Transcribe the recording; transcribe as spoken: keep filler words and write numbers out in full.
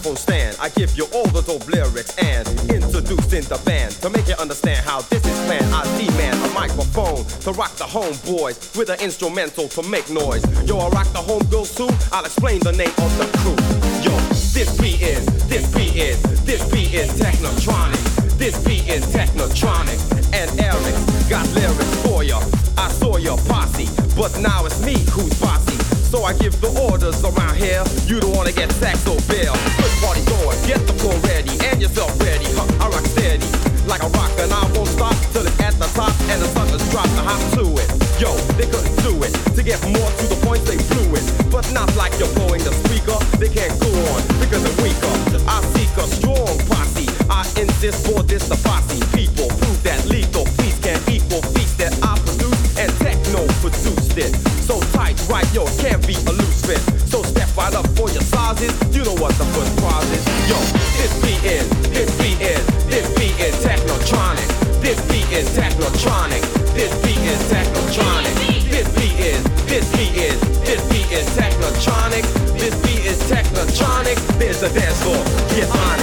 microphone stand. I give you all the dope lyrics and introducing the band. To make you understand how this is planned, I demand a microphone to rock the homeboys with an instrumental to make noise. Yo, I rock the homegirls too. I'll explain the name of the crew. Yo, this beat is, this beat is, this beat is Technotronic. This beat is Technotronic. And Eric got lyrics for ya. I saw your posse, but now it's me who's bossy. So I give the orders around here. You don't wanna get saxo bill. Good party going, get the floor ready and yourself ready. Huh, I rock steady like a rock and I won't stop till it's at the top and the suckers drop the hop to it. Yo, they couldn't do it. To get more to the point, they blew it. But not like you're blowing the speaker. They can't go on because they're weaker. I seek a strong posse. I insist for this the posse. People prove that lethal beats can equal beats that I produce and techno produced it. So tight, right, yo, it can't be a loose fit. So step right up for your sizes. You know what the first prize is. Yo, this beat is, this beat is, this beat is Technotronic. This beat is Technotronic. This beat is Technotronic. This beat is, this beat is, this beat is Technotronic. This beat is Technotronic. There's a dance floor. Get on